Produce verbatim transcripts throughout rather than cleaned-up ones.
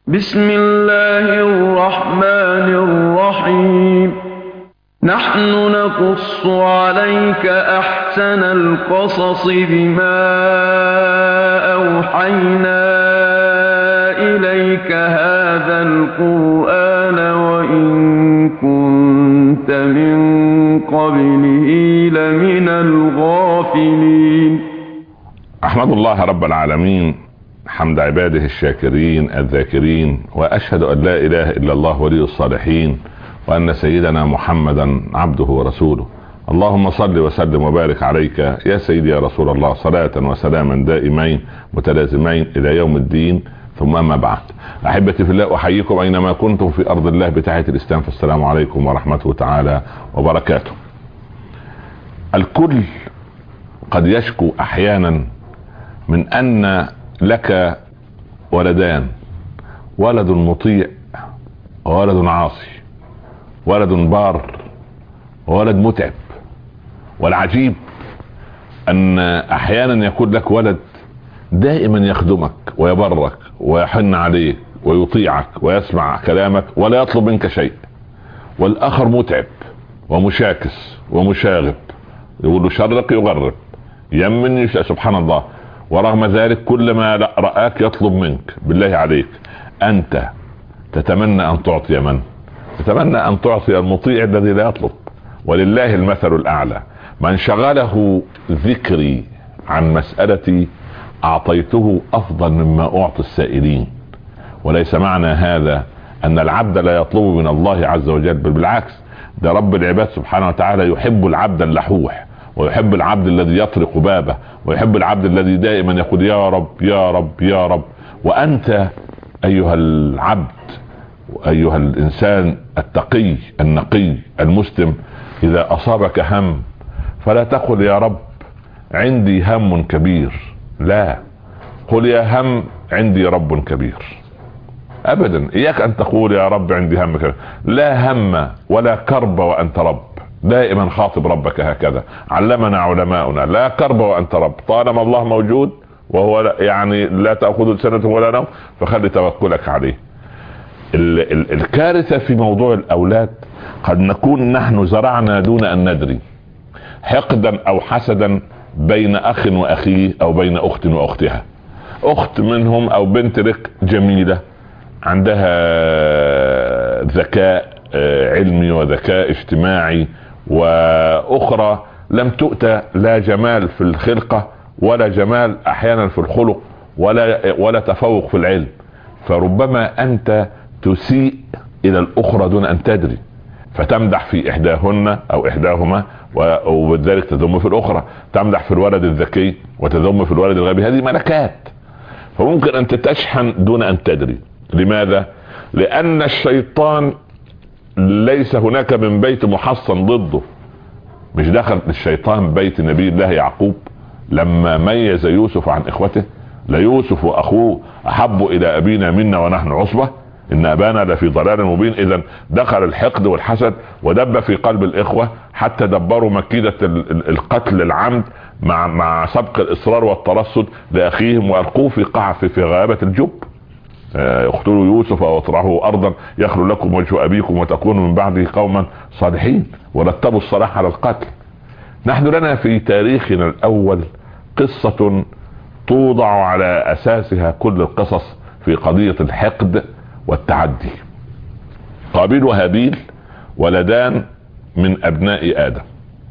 بسم الله الرحمن الرحيم. نحن نقص عليك أحسن القصص بما أوحينا إليك هذا القرآن وإن كنت من قبله لمن الغافلين. أحمد الله رب العالمين حمد عباده الشاكرين الذاكرين، وأشهد أن لا إله إلا الله ولي الصالحين، وأن سيدنا محمدا عبده ورسوله. اللهم صل وسلم وبارك عليك يا سيدي يا رسول الله، صلاة وسلاما دائمين متلازمين إلى يوم الدين. ثم أما بعد، أحبتي في الله، أحييكم أينما كنتم في أرض الله بتحية الإسلام، فالسلام عليكم ورحمته تعالى وبركاته. الكل قد يشكو أحيانا من أن لك ولدان، ولد مطيع وولد عاصي، ولد بار وولد متعب. والعجيب ان احيانا يكون لك ولد دائما يخدمك ويبرك ويحن عليك ويطيعك ويسمع كلامك ولا يطلب منك شيء، والاخر متعب ومشاكس ومشاغب، يقول له شرق يغرب يمن، سبحان الله. ورغم ذلك كلما رآك يطلب منك. بالله عليك، أنت تتمنى أن تعطي من؟ تتمنى أن تعطي المطيع الذي لا يطلب. ولله المثل الأعلى، من شغله ذكري عن مسألتي أعطيته أفضل مما أعطي السائلين. وليس معنى هذا أن العبد لا يطلب من الله عز وجل، بل بالعكس، ده رب العباد سبحانه وتعالى يحب العبد اللحوح، ويحب العبد الذي يطرق بابه، ويحب العبد الذي دائما يقول يا رب يا رب يا رب. وأنت أيها العبد، أيها الإنسان التقي النقي المسلم، إذا أصابك هم فلا تقل يا رب عندي هم كبير، لا، قل يا هم عندي رب كبير. أبدا، إياك أن تقول يا رب عندي هم كبير، لا هم ولا كرب وأنت رب. دائما خاطب ربك هكذا، علمنا علماؤنا، لا كرب وأنت رب. طالما الله موجود وهو لا يعني لا تأخذ سنة ولا نوم، فخلي توكلك عليه. ال ال الكارثة في موضوع الأولاد، قد نكون نحن زرعنا دون أن ندري حقدا أو حسدا بين أخ وأخيه، أو بين أخت وأختها. أخت منهم أو بنت لك جميلة، عندها ذكاء علمي وذكاء اجتماعي، وأخرى لم تؤتى لا جمال في الخلقة ولا جمال أحيانا في الخلق ولا ولا تفوق في العلم. فربما أنت تسيء إلى الأخرى دون أن تدري، فتمدح في إحداهن أو إحداهما، وبذلك تذم في الأخرى. تمدح في الولد الذكي وتذم في الولد الغبي. هذه ملكات، فممكن أن تتشحن دون أن تدري. لماذا؟ لأن الشيطان ليس هناك من بيت محصن ضده. مش دخل الشيطان بيت نبي الله يعقوب لما ميز يوسف عن إخوته؟ ليوسف وأخوه أحب إلى أبينا منا ونحن عصبة إن أبانا لفي ضلال مبين. إذن دخل الحقد والحسد ودب في قلب الإخوة، حتى دبروا مكيدة القتل العمد مع مع سبق الإصرار والترصد لأخيهم، وألقوه في قعف في غابة الجب. اقتلوا يوسف واطرحوه أرضا يخلو لكم وجه أبيكم وتكونوا من بعده قوما صالحين، ورتبوا الصلاح على القتل. نحن لنا في تاريخنا الأول قصة توضع على أساسها كل القصص في قضية الحقد والتعدي. قابيل وهابيل ولدان من أبناء آدم.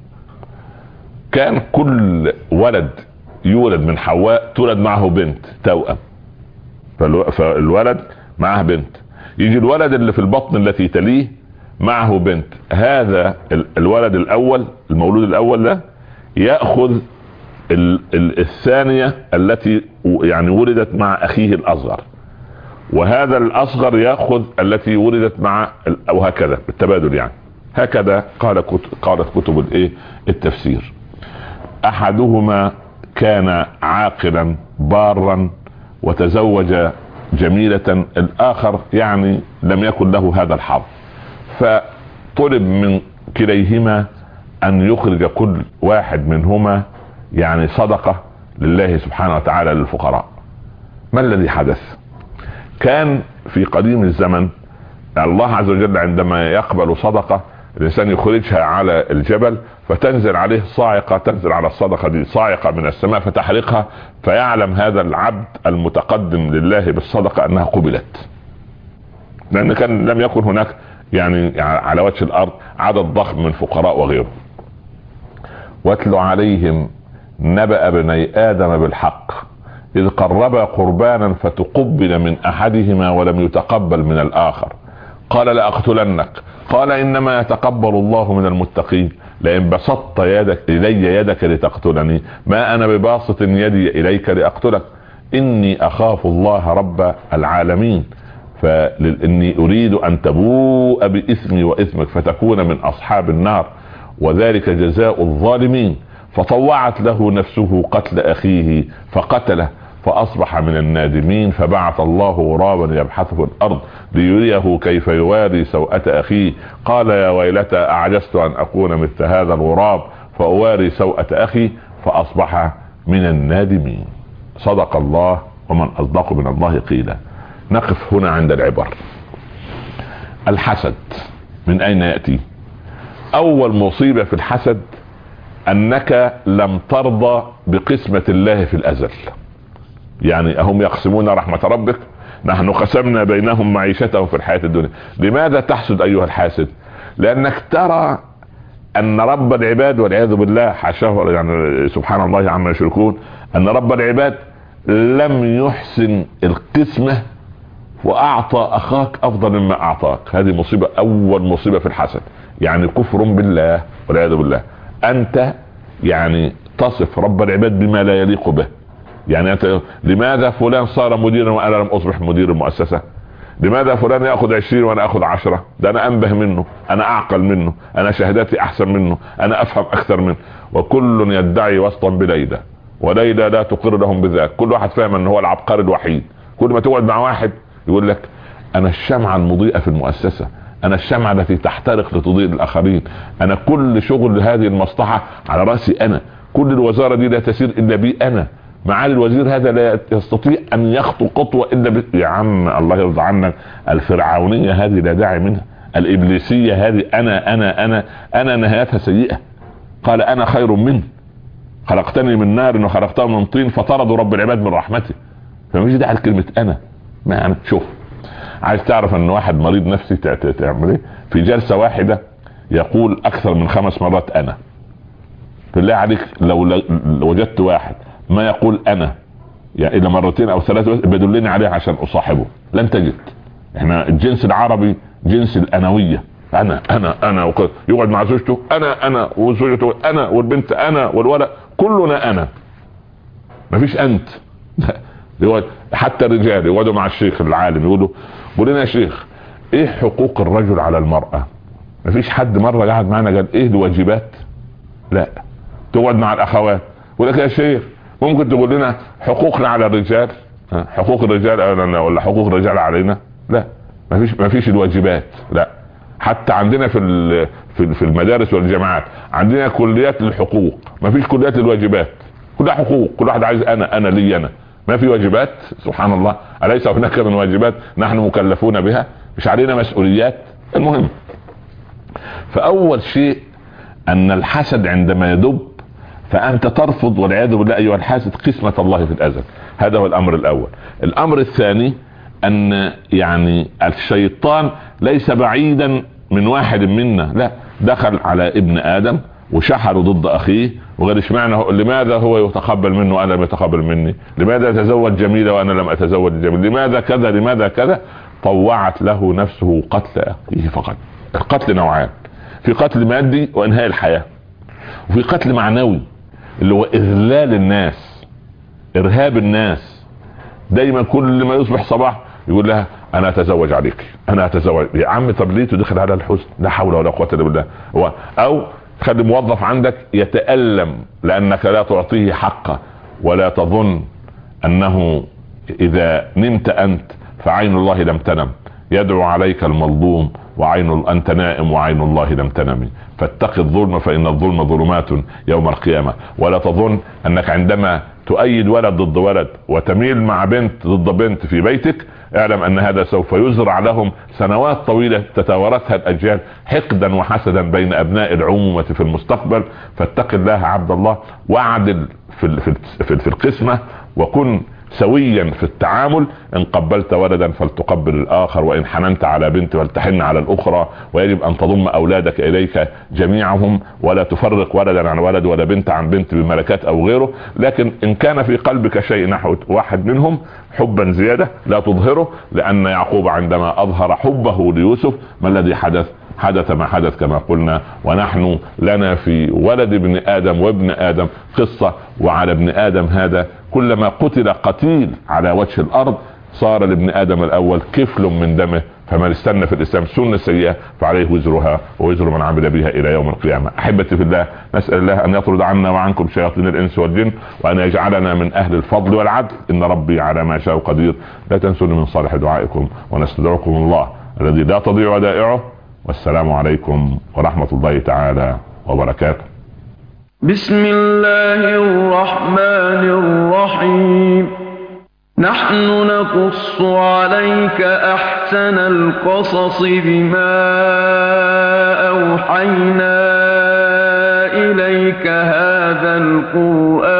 كان كل ولد يولد من حواء تولد معه بنت توأم، فالولد معه بنت. يجي الولد اللي في البطن التي تليه معه بنت. هذا الولد الأول المولود الأول ده يأخذ الثانية التي يعني ولدت مع أخيه الأصغر، وهذا الأصغر يأخذ التي ولدت مع، أو هكذا بالتبادل يعني. هكذا قال قالت كتب الايه التفسير. أحدهما كان عاقلا بارا وتزوج جميلة، الآخر يعني لم يكن له هذا الحظ، فطلب من كليهما أن يخرج كل واحد منهما يعني صدقة لله سبحانه وتعالى للفقراء. ما الذي حدث؟ كان في قديم الزمن الله عز وجل عندما يقبل صدقة الانسان يخرجها على الجبل فتنزل عليه صاعقة، تنزل على الصدقة دي صاعقة من السماء فتحرقها، فيعلم هذا العبد المتقدم لله بالصدقة انها قبلت، لان كان لم يكن هناك يعني على وجه الارض عدد ضخم من فقراء وغيره. واتل عليهم نبأ بني آدم بالحق إذ قربا قربانا فتقبل من أحدهما ولم يتقبل من الآخر قال لأقتلنك قال إنما يتقبل الله من المتقين لئن بسطت يدك إلي يدك لتقتلني ما أنا بباسط يدي إليك لأقتلك إني أخاف الله رب العالمين فإني أريد أن تبوء بإثمي وإثمك فتكون من أصحاب النار وذلك جزاء الظالمين. فطوعت له نفسه قتل أخيه فقتله فأصبح من النادمين فبعث الله غرابا يبحث في الأرض ليريه كيف يواري سوءة أخيه قال يا ويلتى أعجزت أن أكون مثل هذا الغراب فأواري سوءة أخي فأصبح من النادمين. صدق الله ومن أصدق من الله قيلا. نقف هنا عند العبر. الحسد من أين يأتي؟ أول مصيبة في الحسد أنك لم ترضى بقسمة الله في الأزل. يعني أهم يقسمون رحمة ربك نحن قسمنا بينهم معيشتهم في الحياة الدنيا. لماذا تحسد أيها الحاسد؟ لأنك ترى أن رب العباد والعياذ بالله حاشاه يعني سبحان الله عما يشركون أن رب العباد لم يحسن القسمة وأعطى أخاك أفضل مما أعطاك. هذه مصيبة، أول مصيبة في الحسد، يعني كفر بالله والعياذ بالله. أنت يعني تصف رب العباد بما لا يليق به. يعني أنت لماذا فلان صار مديرا وأنا لم أصبح مدير المؤسسة؟ لماذا فلان يأخذ عشرين وأنا أخذ عشرة؟ ده أنا أنبه منه، أنا أعقل منه، أنا شهاداتي أحسن منه، أنا أفهم أكثر منه. وكل يدعي وسطا بليلى وليلى لا تقر لهم بذلك. كل واحد فاهم أنه هو العبقري الوحيد. كل ما تقعد مع واحد يقول لك أنا الشمعة المضيئة في المؤسسة، أنا الشمعة التي تحترق لتضيء الآخرين، أنا كل شغل هذه المصلحة على رأسي أنا، كل الوزارة دي لا تسير إلا بي أنا، معالي الوزير هذا لا يستطيع أن يخطو خطوة إلا ب... يا عم الله يرضى عنك. الفرعونية هذه لا داعي منها، الإبليسية هذه أنا أنا أنا أنا نهايتها سيئة. قال أنا خير منه خلقتني من نار وخلقته من طين فطردوا رب العباد من رحمته. فمش داعي لكلمة أنا. ما يعني شوف، عايز تعرف ان واحد مريض نفسي تعمل ايه؟ في جلسة واحدة يقول اكثر من خمس مرات انا. بالله عليك لو وجدت واحد ما يقول انا يعني الى مرتين او ثلاثة بدلني عليه عشان اصاحبه. لن تجد. احنا الجنس العربي جنس الانوية. انا انا انا وكذا. يقعد مع زوجته انا انا وزوجته انا والبنت انا والولد كلنا انا. مفيش انت. حتى الرجال يقعدوا مع الشيخ العالم يقولوا قول لنا يا شيخ ايه حقوق الرجل على المرأة؟ مفيش حد مرة قاعد معنا قال ايه الواجبات؟ لا. تقعد مع الاخوات يقول لك يا شيخ ممكن تقول لنا حقوقنا على الرجال؟ حقوق الرجال ولا حقوق الرجال علينا؟ لا. مفيش مفيش الواجبات. لا. حتى عندنا في في المدارس والجامعات عندنا كليات للحقوق، مفيش كليات للواجبات. كلها حقوق، كل واحد عايز انا انا لي انا. ما في واجبات. سبحان الله، أليس هناك من واجبات نحن مكلفون بها؟ مش علينا مسؤوليات؟ المهم، فأول شيء أن الحسد عندما يدب فأنت ترفض والعياذ بالله أيها الحاسد قسمة الله في الأزل. هذا هو الأمر الأول. الأمر الثاني أن يعني الشيطان ليس بعيدا من واحد منا، لا، دخل على ابن آدم وشحر ضد أخيه وقال اشمعنى لماذا هو يتقبل منه وانا لم يتقبل مني؟ لماذا يتزوج جميلة وانا لم اتزوج جميلة؟ لماذا كذا لماذا كذا؟ طوعت له نفسه قتل اخيه فقط. القتل نوعان، في قتل مادي وانهاء الحياة، وفي قتل معنوي اللي هو اذلال الناس، ارهاب الناس. دايما كل ما يصبح صباح يقول لها انا اتزوج عليك، انا اتزوج. يا عم طب ليه تدخل على الحزن؟ لا حول ولا قوة الا بالله. او خلي موظف عندك يتألم لأنك لا تعطيه حقه، ولا تظن أنه إذا نمت أنت فعين الله لم تنم، يدعو عليك المظلوم وعين أنت نائم وعين الله لم تنم، فاتق الظلم فإن الظلم ظلمات يوم القيامة. ولا تظن أنك عندما تؤيد ولد ضد ولد وتميل مع بنت ضد بنت في بيتك، اعلم أن هذا سوف يزرع لهم سنوات طويلة تتوارثها الأجيال حقدا وحسدا بين أبناء العمومة في المستقبل. فاتق الله عبد الله، واعدل في في في, في القسمة، وكن سويا في التعامل. ان قبلت ولدا فلتقبل الاخر، وان حننت على بنت فلتحن على الاخرى، ويجب ان تضم اولادك اليك جميعهم، ولا تفرق ولدا عن ولد ولا بنت عن بنت بملكات او غيره. لكن ان كان في قلبك شيء نحو واحد منهم حبا زيادة لا تظهره، لان يعقوب عندما اظهر حبه ليوسف ما الذي حدث؟ حدث ما حدث كما قلنا. ونحن لنا في ولد ابن آدم وابن آدم قصة، وعلى ابن آدم هذا كلما قتل قتيل على وجه الأرض صار لابن آدم الأول كفل من دمه، فمن استنى في الإسلام سنة سيئة فعليه وزرها ووزر من عمل بها إلى يوم القيامة. أحبتي في الله، نسأل الله أن يطرد عنا وعنكم شياطين الإنس والجن، وأن يجعلنا من أهل الفضل والعدل، إن ربي على ما شاء قدير. لا تنسوني من صالح دعائكم، ونستدعكم الله الذي لا تضيع ودائعه. والسلام عليكم ورحمة الله تعالى وبركاته. بسم الله الرحمن الرحيم. نحن نقص عليك أحسن القصص بما أوحينا إليك هذا القرآن